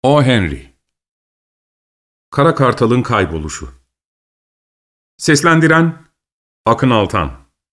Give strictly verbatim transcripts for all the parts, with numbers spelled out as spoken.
O. Henry. Kara Kartal'ın kayboluşu. Seslendiren Akın Altan.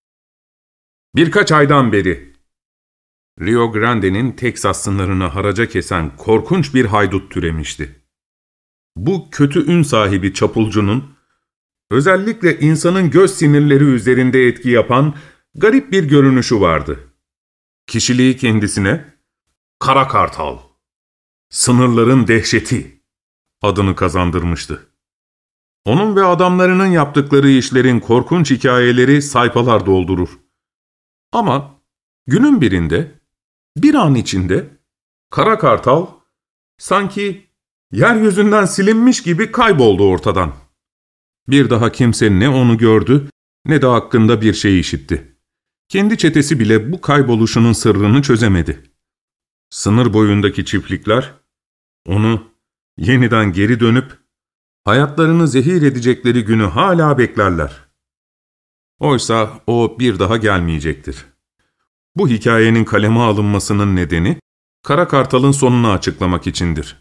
Birkaç aydan beri Rio Grande'nin Teksas sınırını haraca kesen korkunç bir haydut türemişti. Bu kötü ün sahibi çapulcunun, özellikle insanın göz sinirleri üzerinde etki yapan garip bir görünüşü vardı. Kişiliği kendisine Kara Kartal, sınırların dehşeti adını kazandırmıştı. Onun ve adamlarının yaptıkları işlerin korkunç hikayeleri sayfalar doldurur. Ama günün birinde, bir an içinde Kara Kartal sanki yeryüzünden silinmiş gibi kayboldu ortadan. Bir daha kimse ne onu gördü ne de hakkında bir şey işitti. Kendi çetesi bile bu kayboluşunun sırrını çözemedi. Sınır boyundaki çiftlikler onu yeniden geri dönüp hayatlarını zehir edecekleri günü hala beklerler. Oysa o bir daha gelmeyecektir. Bu hikayenin kaleme alınmasının nedeni Kara Kartal'ın sonunu açıklamak içindir.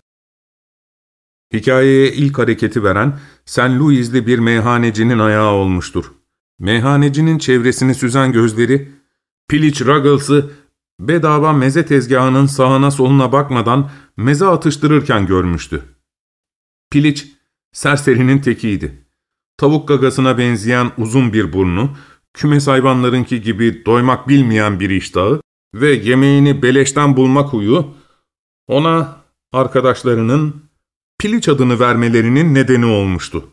Hikayeye ilk hareketi veren Saint Louis'li bir meyhanecinin ayağı olmuştur. Meyhanecinin çevresini süzen gözleri, piliç Ruggles'ı bedava meze tezgahının sağına soluna bakmadan meze atıştırırken görmüştü. Piliç, serserinin tekiydi. Tavuk gagasına benzeyen uzun bir burnu, kümes hayvanlarınki gibi doymak bilmeyen bir iştahı ve yemeğini beleşten bulmak huyu, ona arkadaşlarının Piliç adını vermelerinin nedeni olmuştu.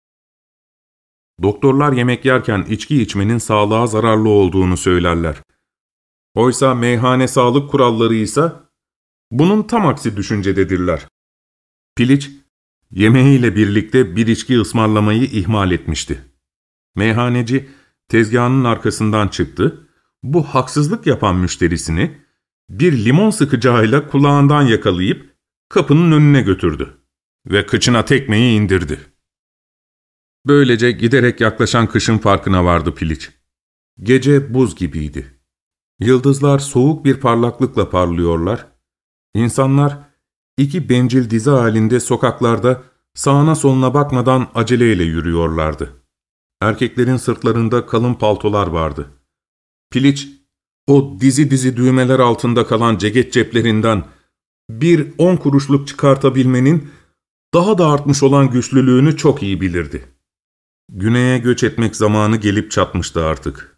Doktorlar yemek yerken içki içmenin sağlığa zararlı olduğunu söylerler. Oysa meyhane sağlık kuralları ise bunun tam aksi düşüncededirler. Piliç, yemeğiyle birlikte bir içki ısmarlamayı ihmal etmişti. Meyhaneci tezgahının arkasından çıktı, bu haksızlık yapan müşterisini bir limon sıkacağıyla kulağından yakalayıp kapının önüne götürdü ve kıçına tekmeyi indirdi. Böylece giderek yaklaşan kışın farkına vardı Piliç. Gece buz gibiydi. Yıldızlar soğuk bir parlaklıkla parlıyorlar. İnsanlar iki bencil dizi halinde sokaklarda sağına soluna bakmadan aceleyle yürüyorlardı. Erkeklerin sırtlarında kalın paltolar vardı. Piliç, o dizi dizi düğmeler altında kalan ceket ceplerinden bir on kuruşluk çıkartabilmenin daha da artmış olan güçlülüğünü çok iyi bilirdi. Güneye göç etmek zamanı gelip çatmıştı artık.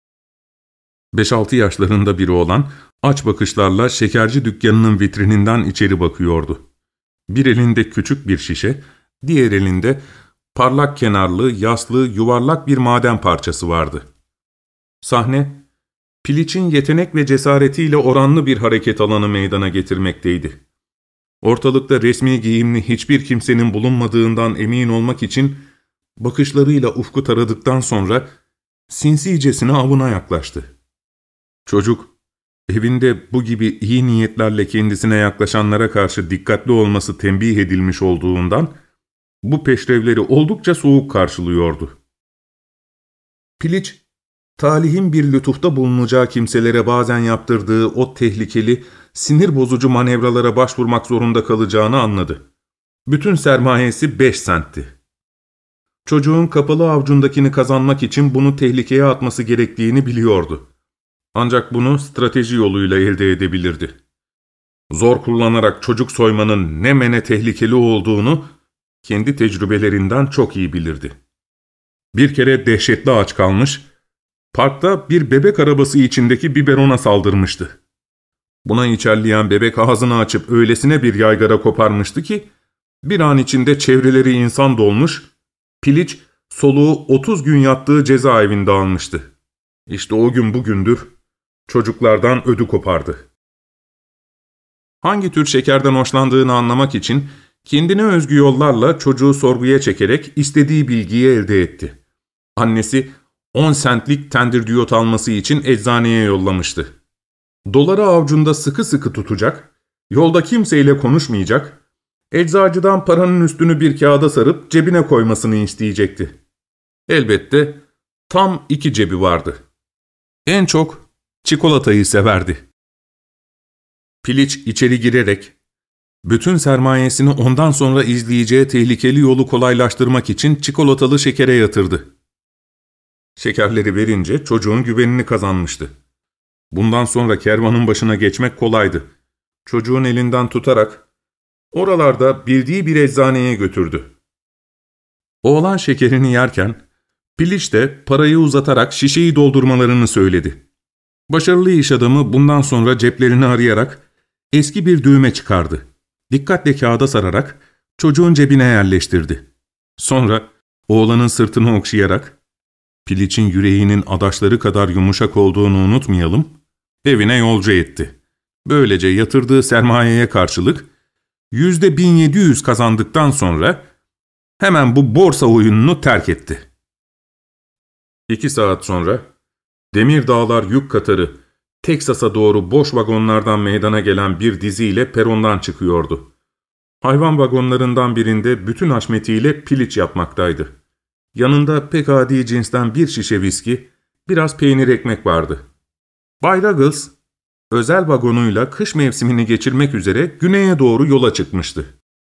Beş altı yaşlarında biri olan aç bakışlarla şekerci dükkanının vitrininden içeri bakıyordu. Bir elinde küçük bir şişe, diğer elinde parlak kenarlı, yaslı, yuvarlak bir maden parçası vardı. Sahne, Piliç'in yetenek ve cesaretiyle oranlı bir hareket alanı meydana getirmekteydi. Ortalıkta resmi giyimli hiçbir kimsenin bulunmadığından emin olmak için bakışlarıyla ufku taradıktan sonra sinsicesine avına yaklaştı. Çocuk, evinde bu gibi iyi niyetlerle kendisine yaklaşanlara karşı dikkatli olması tembih edilmiş olduğundan bu peşrevleri oldukça soğuk karşılıyordu. Piliç, talihin bir lütufta bulunacağı kimselere bazen yaptırdığı o tehlikeli, sinir bozucu manevralara başvurmak zorunda kalacağını anladı. Bütün sermayesi beş sentti. Çocuğun kapalı avucundakini kazanmak için bunu tehlikeye atması gerektiğini biliyordu. Ancak bunu strateji yoluyla elde edebilirdi. Zor kullanarak çocuk soymanın ne mene tehlikeli olduğunu kendi tecrübelerinden çok iyi bilirdi. Bir kere dehşetli aç kalmış, parkta bir bebek arabası içindeki biberona saldırmıştı. Buna içerleyen bebek ağzını açıp öylesine bir yaygara koparmıştı ki, bir an içinde çevreleri insan dolmuş, Piliç soluğu otuz gün yattığı cezaevinde almıştı. İşte o gün bugündür çocuklardan ödü kopardı. Hangi tür şekerden hoşlandığını anlamak için kendine özgü yollarla çocuğu sorguya çekerek istediği bilgiyi elde etti. Annesi on sentlik tendirdiyot alması için eczaneye yollamıştı. Doları avucunda sıkı sıkı tutacak, yolda kimseyle konuşmayacak, eczacıdan paranın üstünü bir kağıda sarıp cebine koymasını isteyecekti. Elbette tam iki cebi vardı. En çok çikolatayı severdi. Piliç içeri girerek bütün sermayesini ondan sonra izleyeceği tehlikeli yolu kolaylaştırmak için çikolatalı şekere yatırdı. Şekerleri verince çocuğun güvenini kazanmıştı. Bundan sonra kervanın başına geçmek kolaydı. Çocuğun elinden tutarak oralarda bildiği bir eczaneye götürdü. Oğlan şekerini yerken Piliç de parayı uzatarak şişeyi doldurmalarını söyledi. Başarılı iş adamı bundan sonra ceplerini arayarak eski bir düğme çıkardı. Dikkatle kağıda sararak çocuğun cebine yerleştirdi. Sonra oğlanın sırtını okşayarak, "Piliç'in yüreğinin adaşları kadar yumuşak olduğunu unutmayalım," evine yolcu etti. Böylece yatırdığı sermayeye karşılık yüzde bin yedi yüz kazandıktan sonra hemen bu borsa oyununu terk etti. İki saat sonra demir dağlar yük katarı Teksas'a doğru boş vagonlardan meydana gelen bir diziyle perondan çıkıyordu. Hayvan vagonlarından birinde bütün haşmetiyle Piliç yatmaktaydı. Yanında pek adi cinsten bir şişe viski, biraz peynir ekmek vardı. Bay Ruggles, özel vagonuyla kış mevsimini geçirmek üzere güneye doğru yola çıkmıştı.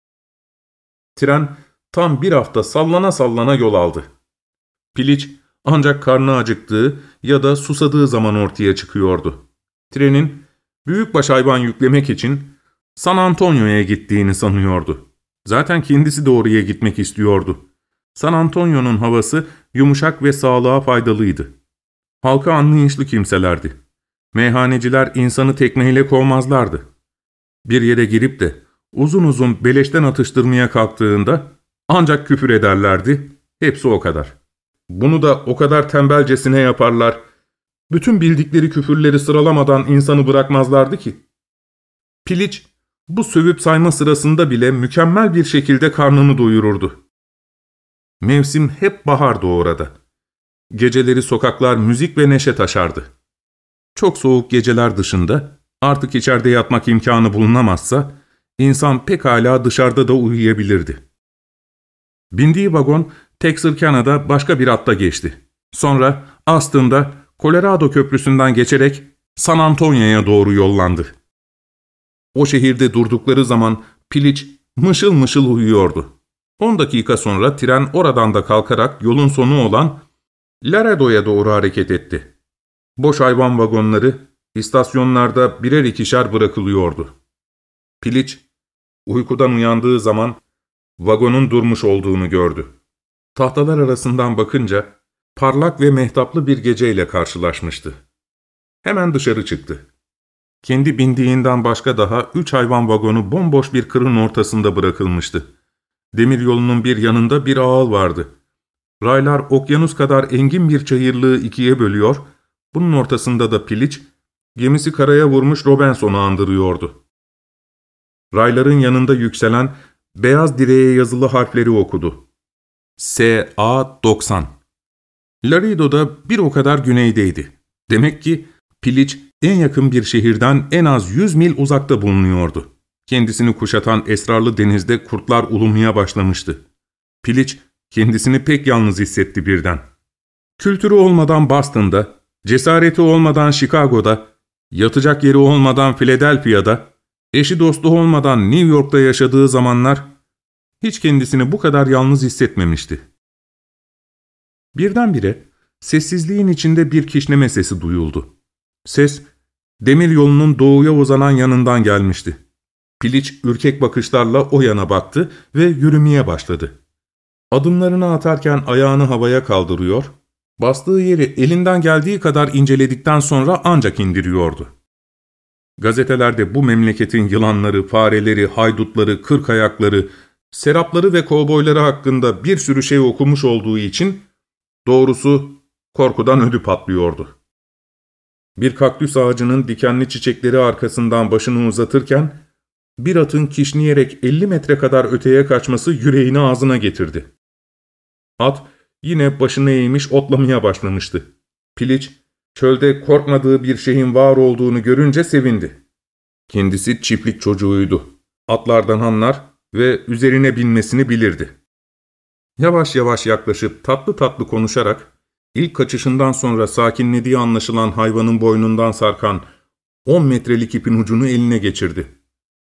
Tren tam bir hafta sallana sallana yol aldı. Piliç ancak karnı acıktığı ya da susadığı zaman ortaya çıkıyordu. Trenin büyükbaş hayvan yüklemek için San Antonio'ya gittiğini sanıyordu. Zaten kendisi de oraya gitmek istiyordu. San Antonio'nun havası yumuşak ve sağlığa faydalıydı. Halka anlayışlı kimselerdi. Meyhaneciler insanı tekmeyle kovmazlardı. Bir yere girip de uzun uzun beleşten atıştırmaya kalktığında ancak küfür ederlerdi, hepsi o kadar. Bunu da o kadar tembelcesine yaparlar, bütün bildikleri küfürleri sıralamadan insanı bırakmazlardı ki. Piliç, bu sövüp sayma sırasında bile mükemmel bir şekilde karnını doyururdu. Mevsim hep bahardı orada. Geceleri sokaklar müzik ve neşe taşardı. Çok soğuk geceler dışında, artık içeride yatmak imkanı bulunamazsa, insan pekala dışarıda da uyuyabilirdi. Bindiği vagon, Texarkana'da başka bir hatta geçti. Sonra Austin'da Colorado Köprüsü'nden geçerek San Antonio'ya doğru yollandı. O şehirde durdukları zaman Piliç mışıl mışıl uyuyordu. On dakika sonra tren oradan da kalkarak yolun sonu olan Laredo'ya doğru hareket etti. Boş hayvan vagonları istasyonlarda birer ikişer bırakılıyordu. Piliç, uykudan uyandığı zaman vagonun durmuş olduğunu gördü. Tahtalar arasından bakınca parlak ve mehtaplı bir geceyle karşılaşmıştı. Hemen dışarı çıktı. Kendi bindiğinden başka daha üç hayvan vagonu bomboş bir kırın ortasında bırakılmıştı. Demiryolunun bir yanında bir ağıl vardı. Raylar okyanus kadar engin bir çayırlığı ikiye bölüyor, bunun ortasında da Piliç, gemisi karaya vurmuş Robinson'u andırıyordu. Rayların yanında yükselen beyaz direğe yazılı harfleri okudu. S A doksan. Laredo'da bir o kadar güneydeydi. Demek ki Piliç en yakın bir şehirden en az yüz mil uzakta bulunuyordu. Kendisini kuşatan esrarlı denizde kurtlar ulumaya başlamıştı. Piliç kendisini pek yalnız hissetti birden. Kültürü olmadan Boston'da, cesareti olmadan Chicago'da, yatacak yeri olmadan Philadelphia'da, eşi dostu olmadan New York'ta yaşadığı zamanlar hiç kendisini bu kadar yalnız hissetmemişti. Birdenbire sessizliğin içinde bir kişneme sesi duyuldu. Ses, demir yolunun doğuya uzanan yanından gelmişti. Piliç ürkek bakışlarla o yana baktı ve yürümeye başladı. Adımlarını atarken ayağını havaya kaldırıyor, bastığı yeri elinden geldiği kadar inceledikten sonra ancak indiriyordu. Gazetelerde bu memleketin yılanları, fareleri, haydutları, kırk ayakları, serapları ve kovboyları hakkında bir sürü şey okumuş olduğu için doğrusu korkudan ödü patlıyordu. Bir kaktüs ağacının dikenli çiçekleri arkasından başını uzatırken bir atın kişneyerek elli metre kadar öteye kaçması yüreğini ağzına getirdi. At yine başını eğmiş otlamaya başlamıştı. Piliç, çölde korkmadığı bir şeyin var olduğunu görünce sevindi. Kendisi çiftlik çocuğuydu. Atlardan anlar ve üzerine binmesini bilirdi. Yavaş yavaş yaklaşıp tatlı tatlı konuşarak, ilk kaçışından sonra sakinlediği anlaşılan hayvanın boynundan sarkan on metrelik ipin ucunu eline geçirdi.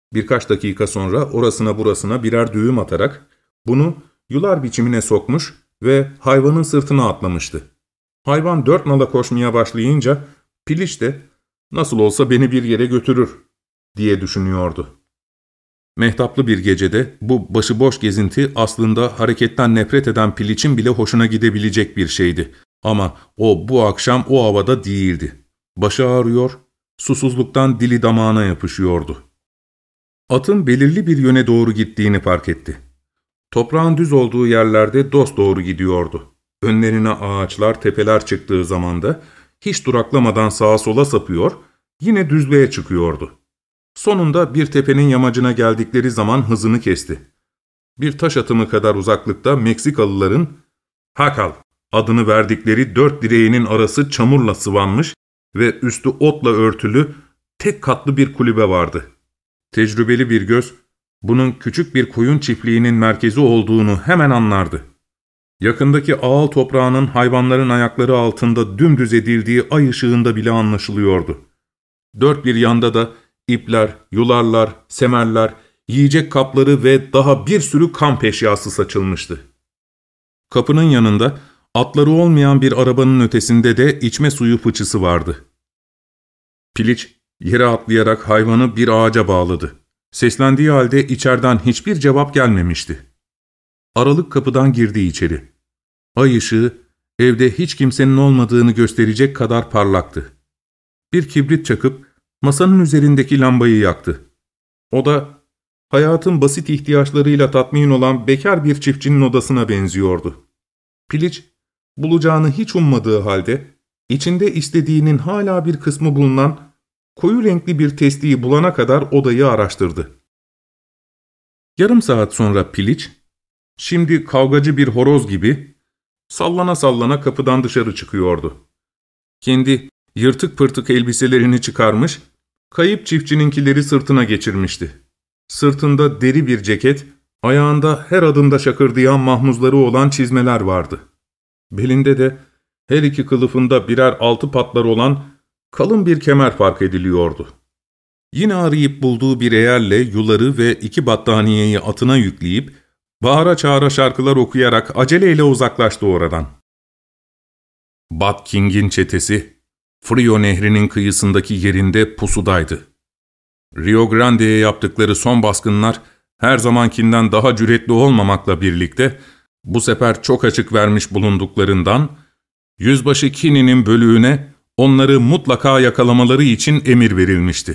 Birkaç dakika sonra orasına burasına birer düğüm atarak bunu yular biçimine sokmuş ve hayvanın sırtına atlamıştı. Hayvan dört nala koşmaya başlayınca Piliç de nasıl olsa beni bir yere götürür diye düşünüyordu. Mehtaplı bir gecede bu başıboş gezinti aslında hareketten nefret eden Piliç'in bile hoşuna gidebilecek bir şeydi. Ama o bu akşam o havada değildi. Başı ağrıyor, susuzluktan dili damağına yapışıyordu. Atın belirli bir yöne doğru gittiğini fark etti. Toprağın düz olduğu yerlerde dosdoğru gidiyordu. Önlerine ağaçlar, tepeler çıktığı zaman da hiç duraklamadan sağa sola sapıyor, yine düzlüğe çıkıyordu. Sonunda bir tepenin yamacına geldikleri zaman hızını kesti. Bir taş atımı kadar uzaklıkta Meksikalıların "Hakal" adını verdikleri dört direğinin arası çamurla sıvanmış ve üstü otla örtülü tek katlı bir kulübe vardı. Tecrübeli bir göz, bunun küçük bir koyun çiftliğinin merkezi olduğunu hemen anlardı. Yakındaki ağal toprağının hayvanların ayakları altında dümdüz edildiği ay ışığında bile anlaşılıyordu. Dört bir yanda da ipler, yularlar, semerler, yiyecek kapları ve daha bir sürü kamp eşyası saçılmıştı. Kapının yanında atları olmayan bir arabanın ötesinde de içme suyu fıçısı vardı. Piliç yere atlayarak hayvanı bir ağaca bağladı. Seslendiği halde içeriden hiçbir cevap gelmemişti. Aralık kapıdan girdi içeri. Ay ışığı evde hiç kimsenin olmadığını gösterecek kadar parlaktı. Bir kibrit çakıp masanın üzerindeki lambayı yaktı. O da hayatın basit ihtiyaçlarıyla tatmin olan bekar bir çiftçinin odasına benziyordu. Piliç, bulacağını hiç ummadığı halde, içinde istediğinin hala bir kısmı bulunan koyu renkli bir testiyi bulana kadar odayı araştırdı. Yarım saat sonra Piliç, şimdi kavgacı bir horoz gibi sallana sallana kapıdan dışarı çıkıyordu. Kendi yırtık pırtık elbiselerini çıkarmış, kayıp çiftçininkileri sırtına geçirmişti. Sırtında deri bir ceket, ayağında her adımda şakırdayan mahmuzları olan çizmeler vardı. Belinde de her iki kılıfında birer altı patlar olan kalın bir kemer fark ediliyordu. Yine arayıp bulduğu bir eğerle yuları ve iki battaniyeyi atına yükleyip bağıra çağıra şarkılar okuyarak aceleyle uzaklaştı oradan. Bat King'in çetesi Frio Nehri'nin kıyısındaki yerinde pusudaydı. Rio Grande'ye yaptıkları son baskınlar her zamankinden daha cüretli olmamakla birlikte bu sefer çok açık vermiş bulunduklarından Yüzbaşı Kinney'nin bölüğüne onları mutlaka yakalamaları için emir verilmişti.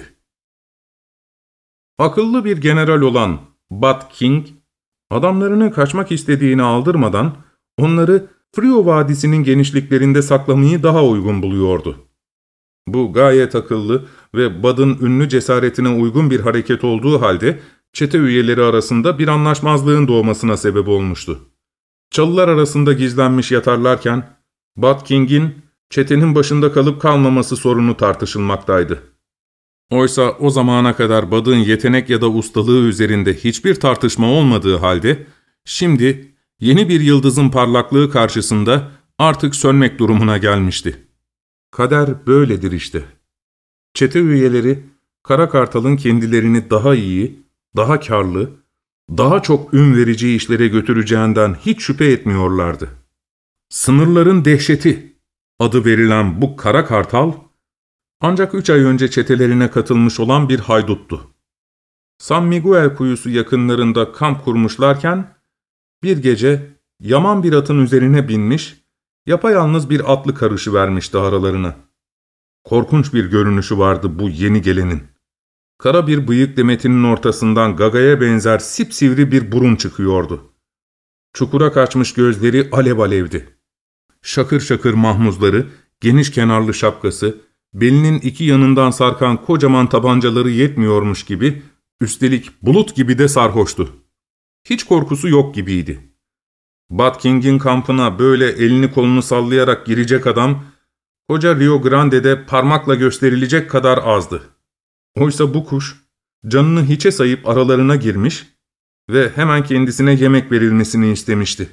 Akıllı bir general olan Bat King, adamlarını kaçmak istediğini aldırmadan onları Frio Vadisi'nin genişliklerinde saklamayı daha uygun buluyordu. Bu gayet akıllı ve Bud'ın ünlü cesaretine uygun bir hareket olduğu halde çete üyeleri arasında bir anlaşmazlığın doğmasına sebep olmuştu. Çalılar arasında gizlenmiş yatarlarken Bat King'in çetenin başında kalıp kalmaması sorunu tartışılmaktaydı. Oysa o zamana kadar Bud'ın yetenek ya da ustalığı üzerinde hiçbir tartışma olmadığı halde, şimdi yeni bir yıldızın parlaklığı karşısında artık sönmek durumuna gelmişti. Kader böyledir işte. Çete üyeleri, Kara Kartal'ın kendilerini daha iyi, daha karlı, daha çok ün verici işlere götüreceğinden hiç şüphe etmiyorlardı. Sınırların dehşeti adı verilen bu Kara Kartal, ancak üç ay önce çetelerine katılmış olan bir hayduttu. San Miguel kuyusu yakınlarında kamp kurmuşlarken, bir gece yaman bir atın üzerine binmiş, yapayalnız bir atlı karışıvermişti aralarına. Korkunç bir görünüşü vardı bu yeni gelenin. Kara bir bıyık demetinin ortasından gagaya benzer sipsivri bir burun çıkıyordu. Çukura kaçmış gözleri alev alevdi. Şakır şakır mahmuzları, geniş kenarlı şapkası, belinin iki yanından sarkan kocaman tabancaları yetmiyormuş gibi, üstelik bulut gibi de sarhoştu. Hiç korkusu yok gibiydi. Bat King'in kampına böyle elini kolunu sallayarak girecek adam, koca Rio Grande'de parmakla gösterilecek kadar azdı. Oysa bu kuş, canını hiçe sayıp aralarına girmiş ve hemen kendisine yemek verilmesini istemişti.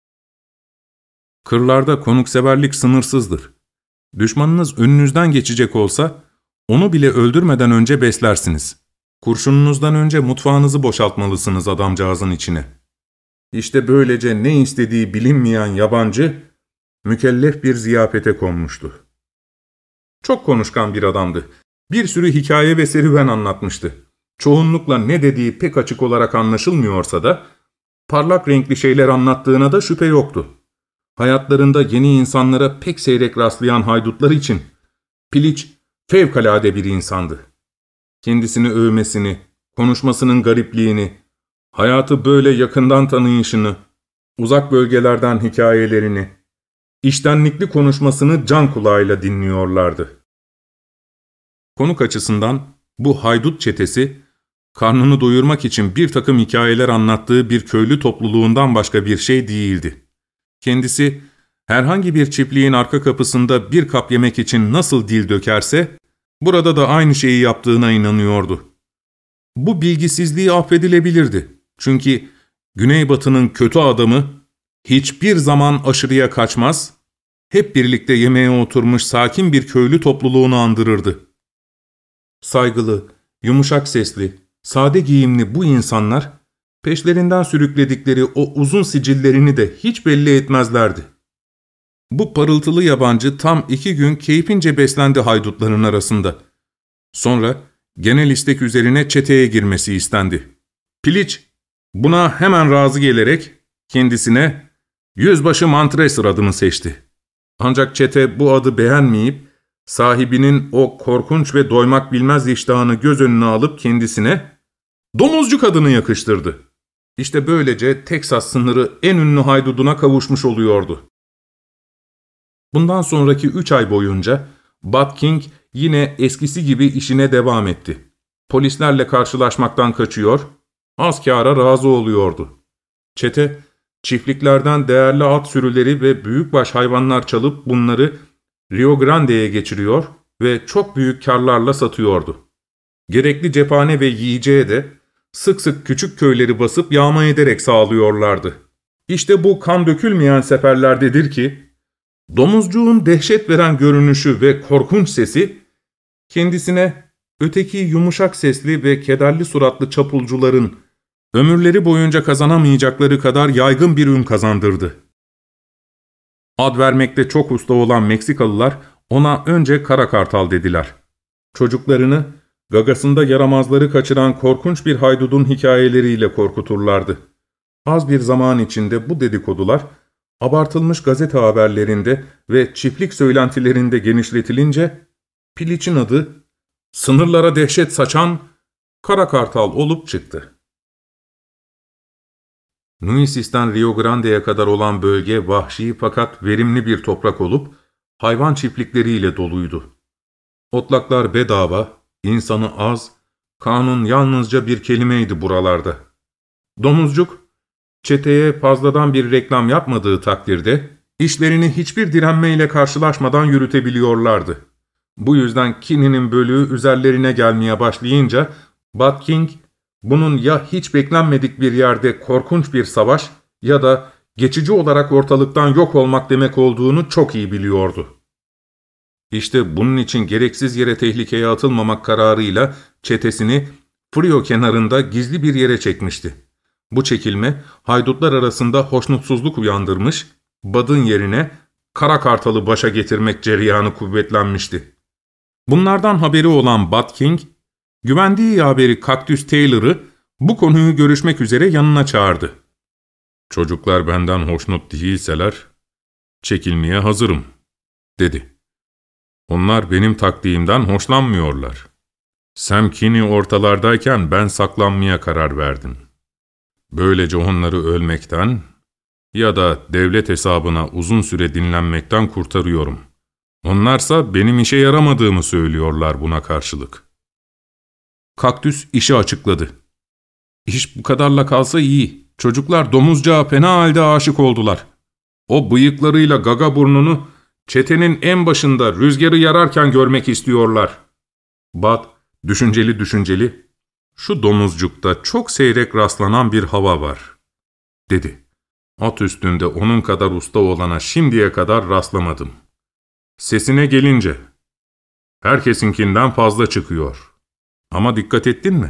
Kırlarda konukseverlik sınırsızdır. Düşmanınız önünüzden geçecek olsa, onu bile öldürmeden önce beslersiniz. Kurşununuzdan önce mutfağınızı boşaltmalısınız adamcağızın içine. İşte böylece ne istediği bilinmeyen yabancı, mükellef bir ziyafete konmuştu. Çok konuşkan bir adamdı. Bir sürü hikaye ve serüven anlatmıştı. Çoğunlukla ne dediği pek açık olarak anlaşılmıyorsa da, parlak renkli şeyler anlattığına da şüphe yoktu. Hayatlarında yeni insanlara pek seyrek rastlayan haydutlar için, Piliç fevkalade bir insandı. Kendisini övmesini, konuşmasının garipliğini, hayatı böyle yakından tanıyışını, uzak bölgelerden hikayelerini, içtenlikli konuşmasını can kulağıyla dinliyorlardı. Konuk açısından bu haydut çetesi, karnını doyurmak için bir takım hikayeler anlattığı bir köylü topluluğundan başka bir şey değildi. Kendisi, herhangi bir çiftliğin arka kapısında bir kap yemek için nasıl dil dökerse, burada da aynı şeyi yaptığına inanıyordu. Bu bilgisizliği affedilebilirdi. Çünkü Güneybatı'nın kötü adamı hiçbir zaman aşırıya kaçmaz, hep birlikte yemeğe oturmuş sakin bir köylü topluluğunu andırırdı. Saygılı, yumuşak sesli, sade giyimli bu insanlar, peşlerinden sürükledikleri o uzun sicillerini de hiç belli etmezlerdi. Bu parıltılı yabancı tam iki gün keyfince beslendi haydutların arasında. Sonra genel istek üzerine çeteye girmesi istendi. Piliç buna hemen razı gelerek kendisine Yüzbaşı Mantresor adını seçti. Ancak çete bu adı beğenmeyip sahibinin o korkunç ve doymak bilmez iştahını göz önüne alıp kendisine Domuzcuk adını yakıştırdı. İşte böylece Teksas sınırı en ünlü hayduduna kavuşmuş oluyordu. Bundan sonraki üç ay boyunca Bud King yine eskisi gibi işine devam etti. Polislerle karşılaşmaktan kaçıyor, az kâra razı oluyordu. Çete, çiftliklerden değerli at sürüleri ve büyükbaş hayvanlar çalıp bunları Rio Grande'ye geçiriyor ve çok büyük kârlarla satıyordu. Gerekli cephane ve yiyeceğe de sık sık küçük köyleri basıp yağma ederek sağlıyorlardı. İşte bu kan dökülmeyen seferlerdedir ki, domuzcuğun dehşet veren görünüşü ve korkunç sesi, kendisine öteki yumuşak sesli ve kederli suratlı çapulcuların ömürleri boyunca kazanamayacakları kadar yaygın bir ün kazandırdı. Ad vermekte çok usta olan Meksikalılar ona önce Kara Kartal dediler. Çocuklarını gagasında yaramazları kaçıran korkunç bir haydudun hikayeleriyle korkuturlardı. Az bir zaman içinde bu dedikodular, abartılmış gazete haberlerinde ve çiftlik söylentilerinde genişletilince, Piliç'in adı, sınırlara dehşet saçan Kara Kartal olup çıktı. Nueces'ten Rio Grande'ye kadar olan bölge vahşi fakat verimli bir toprak olup, hayvan çiftlikleriyle doluydu. Otlaklar bedava, insanı az, kanun yalnızca bir kelimeydi buralarda. Domuzcuk, çeteye fazladan bir reklam yapmadığı takdirde, işlerini hiçbir direnmeyle karşılaşmadan yürütebiliyorlardı. Bu yüzden Kinney'nin bölüğü üzerlerine gelmeye başlayınca, Bud King, bunun ya hiç beklenmedik bir yerde korkunç bir savaş ya da geçici olarak ortalıktan yok olmak demek olduğunu çok iyi biliyordu. İşte bunun için gereksiz yere tehlikeye atılmamak kararıyla çetesini Frio kenarında gizli bir yere çekmişti. Bu çekilme haydutlar arasında hoşnutsuzluk uyandırmış, Bud'ın yerine Kara Kartal'ı başa getirmek cereyanı kuvvetlenmişti. Bunlardan haberi olan Bud King, güvendiği yaveri Kaktüs Taylor'ı bu konuyu görüşmek üzere yanına çağırdı. "Çocuklar benden hoşnut değilseler, çekilmeye hazırım," dedi. "Onlar benim taktiğimden hoşlanmıyorlar. Sam Kinney ortalardayken ben saklanmaya karar verdim. Böylece onları ölmekten ya da devlet hesabına uzun süre dinlenmekten kurtarıyorum. Onlarsa benim işe yaramadığımı söylüyorlar buna karşılık." Kaktüs işi açıkladı. "İş bu kadarla kalsa iyi. Çocuklar domuzcağa fena halde aşık oldular. O bıyıklarıyla gaga burnunu çetenin en başında rüzgarı yararken görmek istiyorlar." Bud düşünceli düşünceli, "Şu domuzcukta çok seyrek rastlanan bir hava var," dedi. "At üstünde onun kadar usta olana şimdiye kadar rastlamadım. Sesine gelince, herkesinkinden fazla çıkıyor. Ama dikkat ettin mi?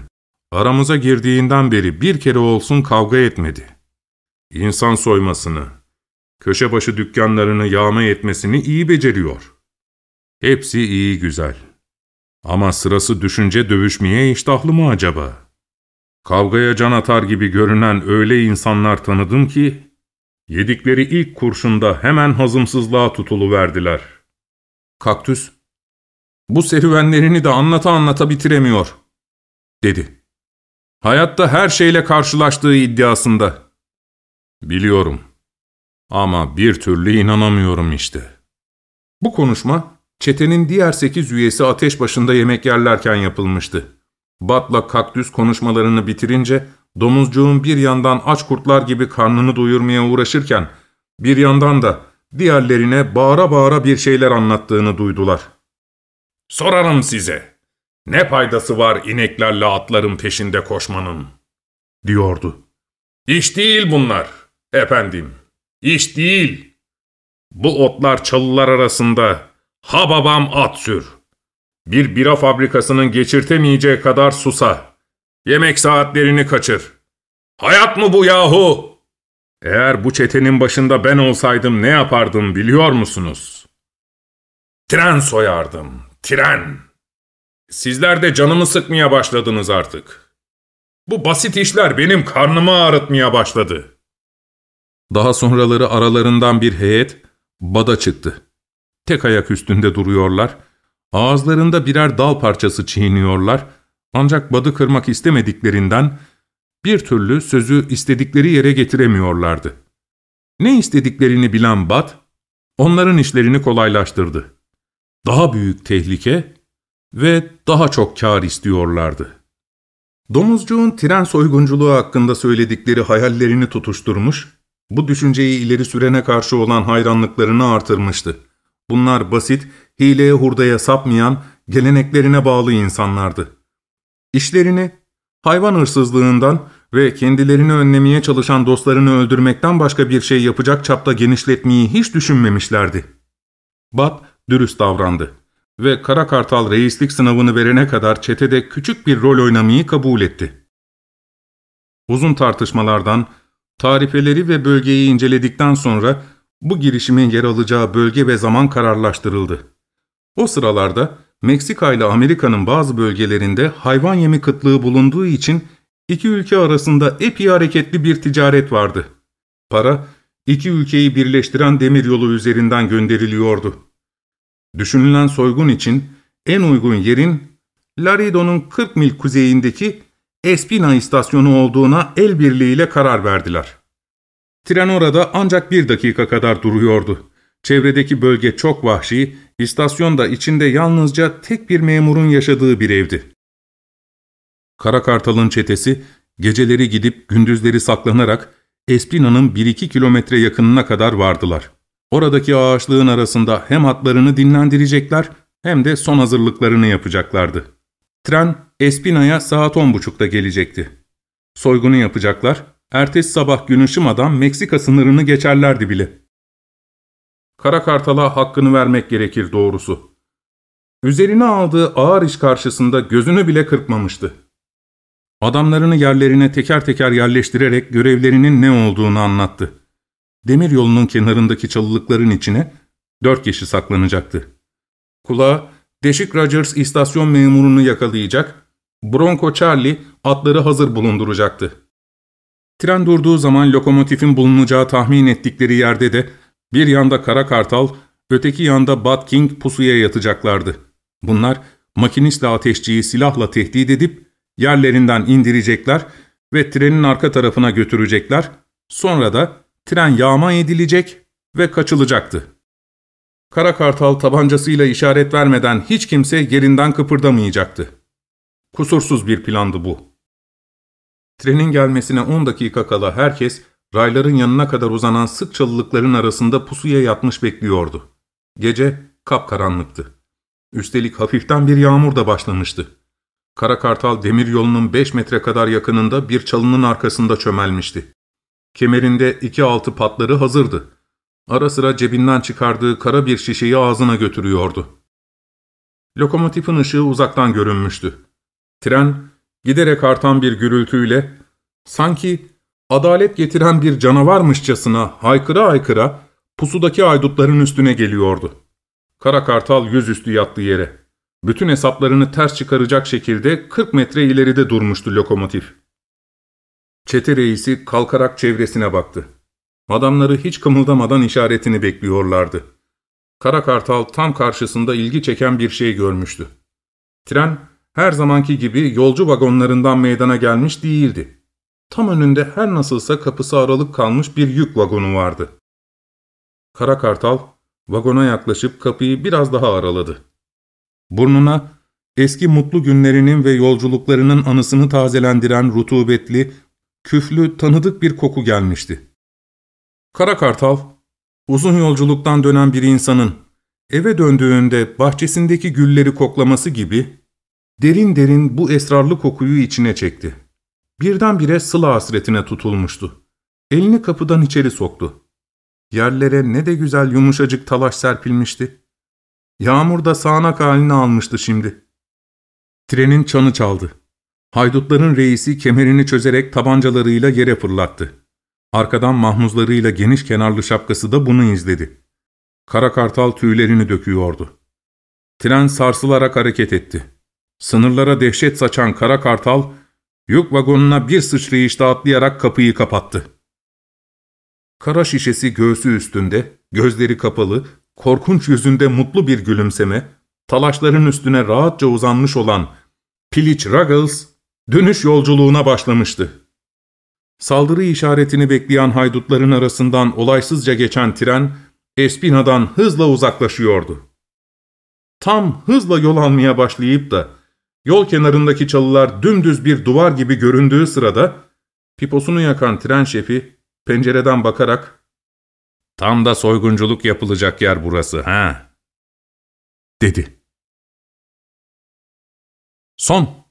aramıza girdiğinden beri bir kere olsun kavga etmedi. İnsan soymasını, köşe başı dükkanlarını yağma etmesini iyi beceriyor. Hepsi iyi güzel. Ama sırası düşünce dövüşmeye iştahlı mı acaba? Kavgaya can atar gibi görünen öyle insanlar tanıdım ki, yedikleri ilk kurşunda hemen hazımsızlığa tutuluverdiler. Kaktüs, "Bu serüvenlerini de anlata anlata bitiremiyor," dedi. "Hayatta her şeyle karşılaştığı iddiasında." "Biliyorum. Ama bir türlü inanamıyorum işte." Bu konuşma, çetenin diğer sekiz üyesi ateş başında yemek yerlerken yapılmıştı. Bat'la Kaktüs konuşmalarını bitirince, domuzcuğun bir yandan aç kurtlar gibi karnını doyurmaya uğraşırken, bir yandan da diğerlerine bağıra bağıra bir şeyler anlattığını duydular. "Sorarım size, ne faydası var ineklerle atların peşinde koşmanın?" diyordu. "İş değil bunlar, efendim, iş değil. Bu otlar çalılar arasında, ha babam at sür. Bir bira fabrikasının geçirtemeyeceği kadar susa. Yemek saatlerini kaçır. Hayat mı bu yahu? Eğer bu çetenin başında ben olsaydım ne yapardım biliyor musunuz? Tren soyardım, tren. Sizler de canımı sıkmaya başladınız artık. Bu basit işler benim karnımı ağrıtmaya başladı." Daha sonraları aralarından bir heyet Bad'a çıktı. Tek ayak üstünde duruyorlar, ağızlarında birer dal parçası çiğniyorlar, ancak Bad'ı kırmak istemediklerinden bir türlü sözü istedikleri yere getiremiyorlardı. Ne istediklerini bilen Bad, onların işlerini kolaylaştırdı. Daha büyük tehlike ve daha çok kâr istiyorlardı. Domuzcuğun tren soygunculuğu hakkında söyledikleri hayallerini tutuşturmuş, bu düşünceyi ileri sürene karşı olan hayranlıklarını artırmıştı. Bunlar basit, hileye hurdaya sapmayan, geleneklerine bağlı insanlardı. İşlerini, hayvan hırsızlığından ve kendilerini önlemeye çalışan dostlarını öldürmekten başka bir şey yapacak çapta genişletmeyi hiç düşünmemişlerdi. Bat dürüst davrandı ve Kara Kartal reislik sınavını verene kadar çetede küçük bir rol oynamayı kabul etti. Uzun tartışmalardan, tarifeleri ve bölgeyi inceledikten sonra bu girişimin yer alacağı bölge ve zaman kararlaştırıldı. O sıralarda Meksika ile Amerika'nın bazı bölgelerinde hayvan yemi kıtlığı bulunduğu için iki ülke arasında epey hareketli bir ticaret vardı. Para, iki ülkeyi birleştiren demiryolu üzerinden gönderiliyordu. Düşünülen soygun için en uygun yerin Laredo'nun kırk mil kuzeyindeki Espina istasyonu olduğuna el birliğiyle karar verdiler. Tren orada ancak bir dakika kadar duruyordu. Çevredeki bölge çok vahşi, istasyon da içinde yalnızca tek bir memurun yaşadığı bir evdi. Kara Kartal'ın çetesi geceleri gidip gündüzleri saklanarak Espina'nın bir iki kilometre yakınına kadar vardılar. Oradaki ağaçlığın arasında hem atlarını dinlendirecekler hem de son hazırlıklarını yapacaklardı. Tren Espina'ya saat on buçukta gelecekti. Soygunu yapacaklar, ertesi sabah gün ışımadan Meksika sınırını geçerlerdi bile. Kara Kartal'a hakkını vermek gerekir doğrusu. Üzerine aldığı ağır iş karşısında gözünü bile kırpmamıştı. Adamlarını yerlerine teker teker yerleştirerek görevlerinin ne olduğunu anlattı. Demiryolunun kenarındaki çalılıkların içine dört kişi saklanacaktı. Kulağa Deşik Rogers istasyon memurunu yakalayacak, Bronco Charlie atları hazır bulunduracaktı. Tren durduğu zaman lokomotifin bulunacağı tahmin ettikleri yerde de bir yanda Kara Kartal, öteki yanda Bud King pusuya yatacaklardı. Bunlar makinistle ateşçiyi silahla tehdit edip yerlerinden indirecekler ve trenin arka tarafına götürecekler, sonra da tren yağma edilecek ve kaçılacaktı. Kara Kartal tabancasıyla işaret vermeden hiç kimse yerinden kıpırdamayacaktı. Kusursuz bir plandı bu. Trenin gelmesine on dakika kala herkes, rayların yanına kadar uzanan sık çalılıkların arasında pusuya yatmış bekliyordu. Gece kapkaranlıktı. Üstelik hafiften bir yağmur da başlamıştı. Kara Kartal demiryolunun beş metre kadar yakınında bir çalının arkasında çömelmişti. Kemerinde iki altı patları hazırdı. Ara sıra cebinden çıkardığı kara bir şişeyi ağzına götürüyordu. Lokomotifin ışığı uzaktan görünmüştü. Tren, Giderek artan bir gürültüyle, sanki adalet getiren bir canavarmışçasına haykıra haykıra pusudaki haydutların üstüne geliyordu. Kara Kartal yüzüstü yattı yere. Bütün hesaplarını ters çıkaracak şekilde kırk metre ileride durmuştu lokomotif. Çete reisi kalkarak çevresine baktı. Adamları hiç kımıldamadan işaretini bekliyorlardı. Kara Kartal tam karşısında ilgi çeken bir şey görmüştü. Tren her zamanki gibi yolcu vagonlarından meydana gelmiş değildi. Tam önünde her nasılsa kapısı aralık kalmış bir yük vagonu vardı. Kara Kartal vagona yaklaşıp kapıyı biraz daha araladı. Burnuna eski mutlu günlerinin ve yolculuklarının anısını tazelendiren rutubetli, küflü, tanıdık bir koku gelmişti. Kara Kartal, uzun yolculuktan dönen bir insanın eve döndüğünde bahçesindeki gülleri koklaması gibi derin derin bu esrarlı kokuyu içine çekti. Birdenbire Sıla hasretine tutulmuştu. Elini kapıdan içeri soktu. Yerlere ne de güzel yumuşacık talaş serpilmişti. Yağmur da sağanak halini almıştı şimdi. Trenin çanı çaldı. Haydutların reisi kemerini çözerek tabancalarıyla yere fırlattı. Arkadan mahmuzlarıyla geniş kenarlı şapkası da bunu izledi. Kara Kartal tüylerini döküyordu. Tren sarsılarak hareket etti. Sınırlara dehşet saçan Kara Kartal, yük vagonuna bir sıçrayışta atlayarak kapıyı kapattı. Kara şişesi göğsü üstünde, gözleri kapalı, korkunç yüzünde mutlu bir gülümseme, talaşların üstüne rahatça uzanmış olan Piliç Ruggles, dönüş yolculuğuna başlamıştı. Saldırı işaretini bekleyen haydutların arasından olaysızca geçen tren, Espina'dan hızla uzaklaşıyordu. Tam hızla yol almaya başlayıp da, yol kenarındaki çalılar dümdüz bir duvar gibi göründüğü sırada, piposunu yakan tren şefi, pencereden bakarak, ''Tam da soygunculuk yapılacak yer burası, ha?'' dedi. Son.